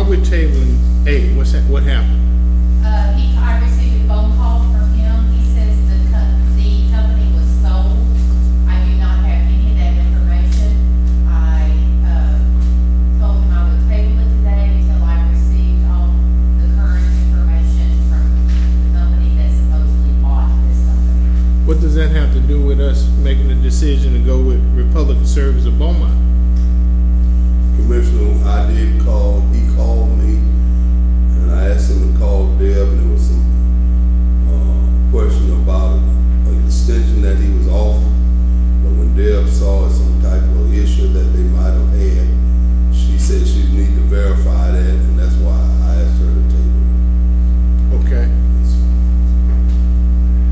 we're tabling A, what happened? I received a phone call from him. He says the company was sold. I do not have any of that information. I told him I would table it today until I received all the current information from the company that supposedly bought this company. What does that have to do with us making the decision to go with Republican Service of Beaumont? Commissioner, I did call, he called me, and I asked him to call Deb, and there was some question about an extension that he was offered. But when Deb saw some type of issue that they might have had, she said she need to verify that, and that's why I asked her to table it. Okay.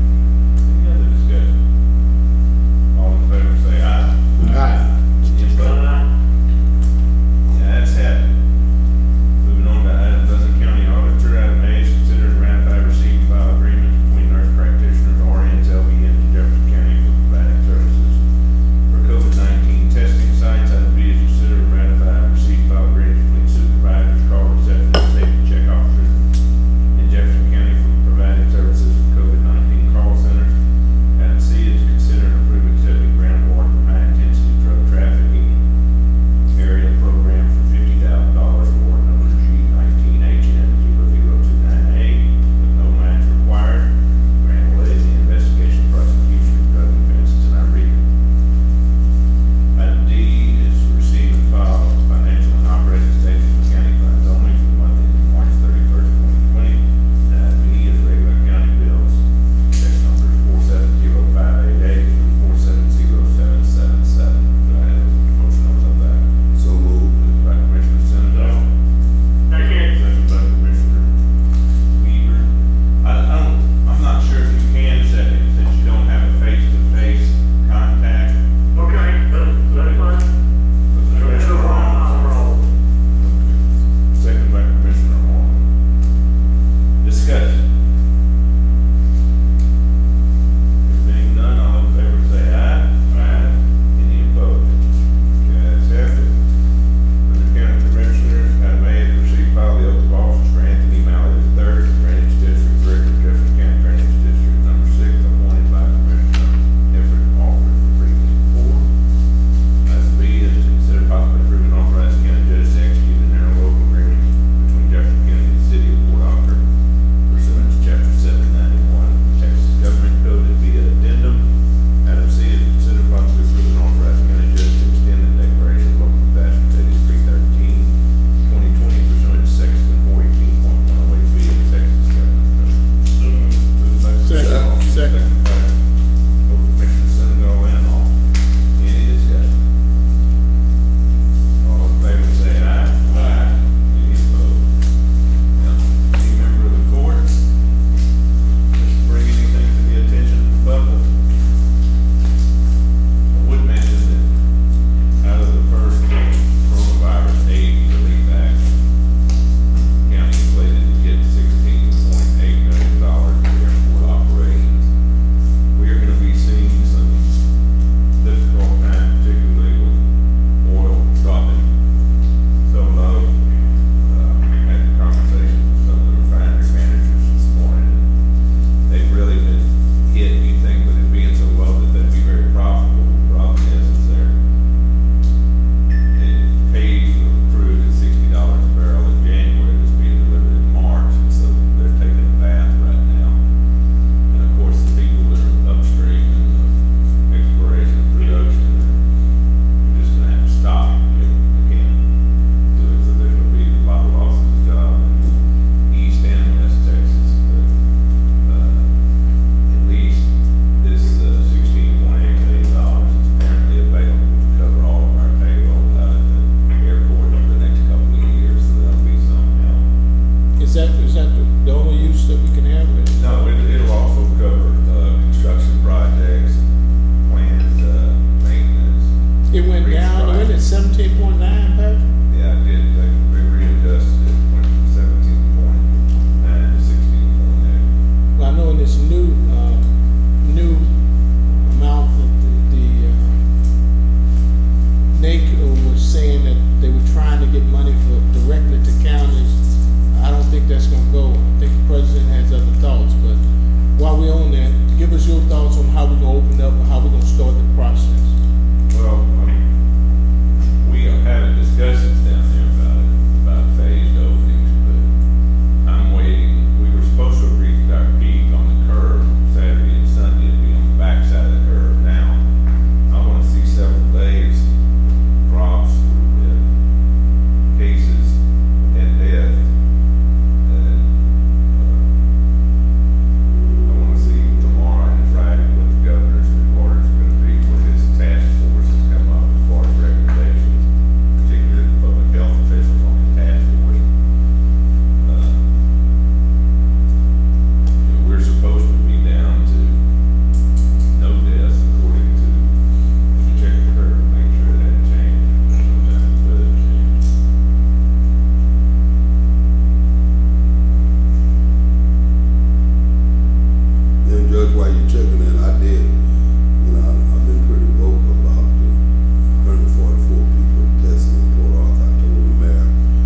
Any other discussion? All in favor say aye. Aye. Any opposed? get money for directly to counties, I don't think that's gonna go. I think the president has other thoughts, but while we're on that, give us your thoughts on how we're gonna open up and how we're gonna start the process. Well, we are having discussions down there about phased openings, but I'm waiting. We were supposed to have reached our peak on the curve Saturday and Sunday, it'd be on the backside of the curve. Now, I want to see several days drops in cases and death. And I want to see tomorrow and Friday what the governor's orders are going to be, what his task force has come up as far as recommendations, particularly the public health officials on the task force. We're supposed to be down to no deaths according to, let me check the curve and make sure it hadn't changed. Sometimes it does change. And Judge, while you're checking that, I did, I've been pretty vocal about the 144 people tested in Port Arthur. I told the mayor,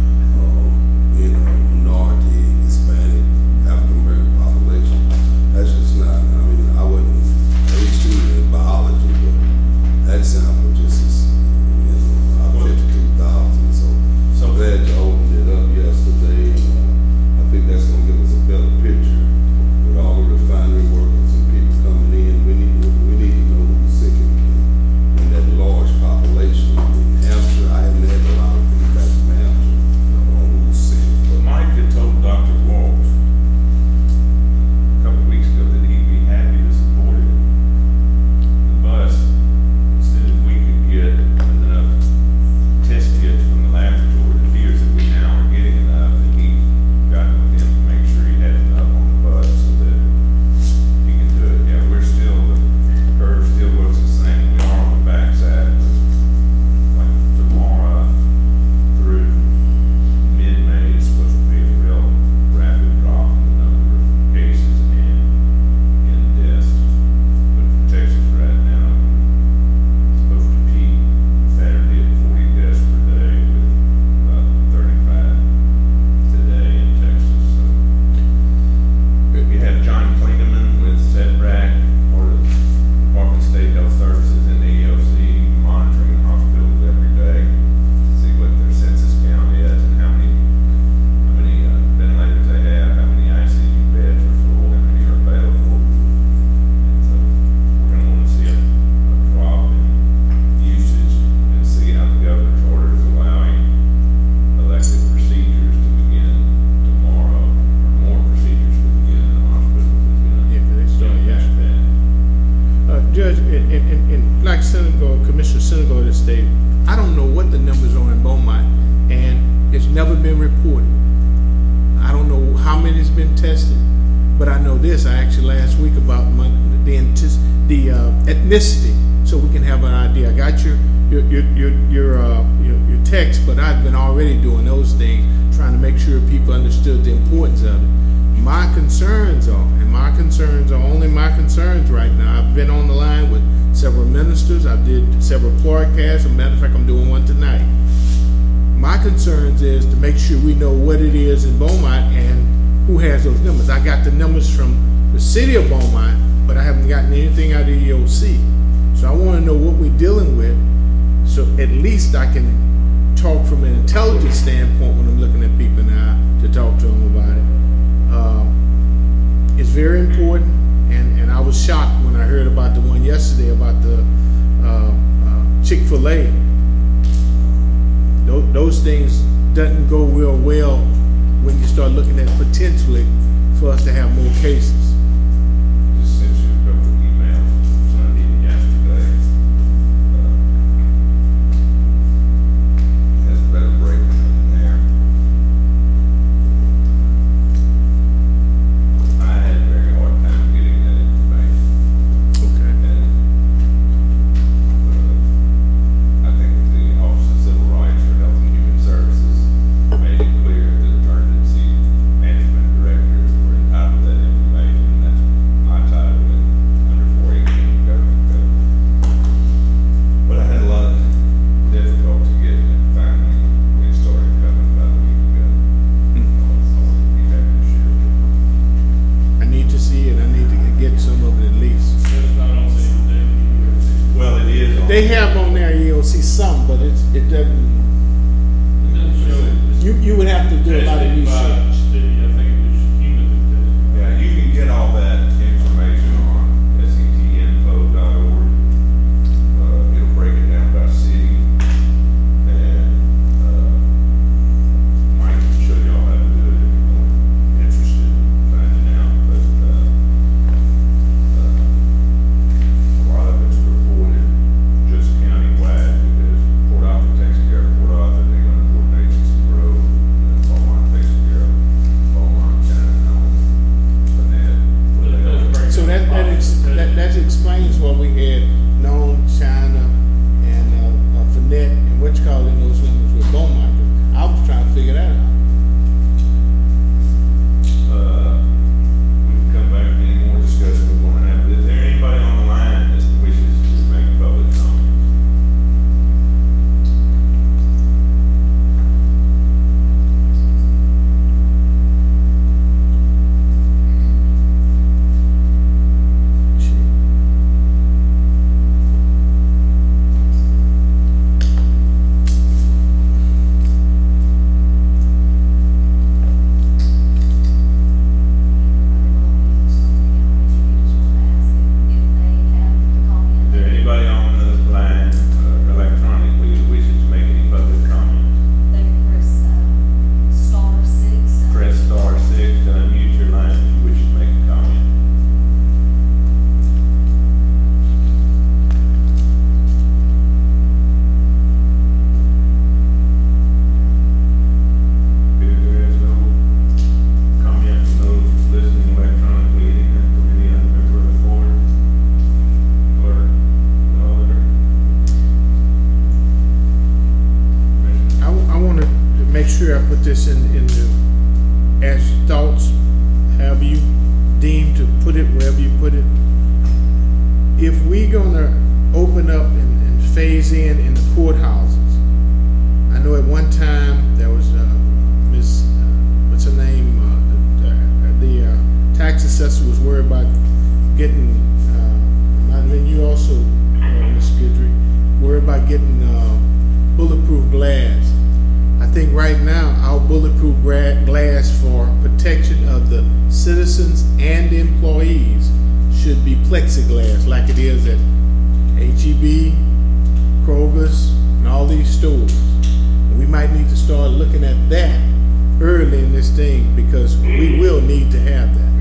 minority, Hispanic, African American population. That's just not, I wasn't a student in biology, but that sample just is, about 52,000. So I'm glad you opened it up yesterday. I think that's going to give us a better picture with all the refinery workers and people coming in. We need to know who's sick in that large population. In Hampshire, I haven't had a lot of feedback from Hampshire on who's sick. But Mike had told Dr. Walsh a couple weeks ago that he'd be happy to support it. The bus, as soon as we could get enough test kits from the laboratory, it appears that we now are getting enough, and he got with him to make sure he had enough on the bus so that he can do it. Yeah, we're still, the curve still looks the same. We are on the backside, but like tomorrow through mid-May is supposed to be a real rapid drop in the number of cases and in deaths. But for Texas right now, it's supposed to peak Saturday at 40 deaths per day with about 35 today in Texas. So we have John Klingeman with SETRAC, or the Department of State Health Services and the EOC, monitoring hospitals every day to see what their census count is and how many ventilators they have, how many ICU beds are full, how many are available. And so we're going to want to see a drop in usage and see how the governor's order is allowing elective procedures to begin tomorrow, or more procedures to begin in the hospitals. Yeah, 'cause they started yesterday. Judge, in like Commissioner Senegal of the state, I don't know what the numbers are in Beaumont, and it's never been reported. I don't know how many's been tested, but I know this. I asked you last week about the ethnicity, so we can have an idea. I got your text, but I've been already doing those things, trying to make sure people understood the importance of it. My concerns are only my concerns right now. I've been on the line with several ministers. I did several podcasts. As a matter of fact, I'm doing one tonight. My concerns is to make sure we know what it is in Beaumont and who has those numbers. I got the numbers from the city of Beaumont, but I haven't gotten anything out of the EOC. So I want to know what we're dealing with, so at least I can talk from an intelligence standpoint when I'm looking at people now to talk to them about it. It's very important, and I was shocked when I heard about the one yesterday about the Chick-fil-A. Those things doesn't go real well when you start looking at potentially for us to have more cases. Just sent you a couple of emails Sunday and yesterday. Has a better breakdown in there. I had a very hard time getting that information. Okay. And I think the Office of Civil Rights for Health and Human Services made it clear that emergency management directors were entitled to that information. You would have to do a lot of Testing by research. the city, I think it was human testing. Yeah, you can get all that information on sectinfo.org. It'll break it down by city, and Mike can show y'all how to do it if you're interested in finding out. But a lot of it's reported just countywide because Port Arthur takes care of Port Arthur, they're going to coordinate some road, and Beaumont takes care of Beaumont, Shenandoah, Gwinnett. So that explains why we had known China and Fournette and what you call in those numbers with Beaumont. I was trying to figure that out. We can come back to any more discussion we want to have. Is there anybody on the line that wishes to make public comments? Is there anybody on the line electronically that wishes to make any public comments? Press star 6 to unmute your line if you wish to make a comment. If there is no comment from those listening electronically, anything from any other member of the board, clerk, the auditor? Commissioner? I want to make sure I put this in the, as thoughts, however you deem to put it, wherever you put it. If we're gonna open up and phase in the courthouses, I know at one time there was Miss, what's her name, the tax assessor was worried about getting, and then you also, Ms. Guidry, worried about getting bulletproof glass. I think right now our bulletproof glass for protection of the citizens and employees should be plexiglass like it is at H-E-B, Kroger's, and all these stores. We might need to start looking at that early in this thing because we will need to have that.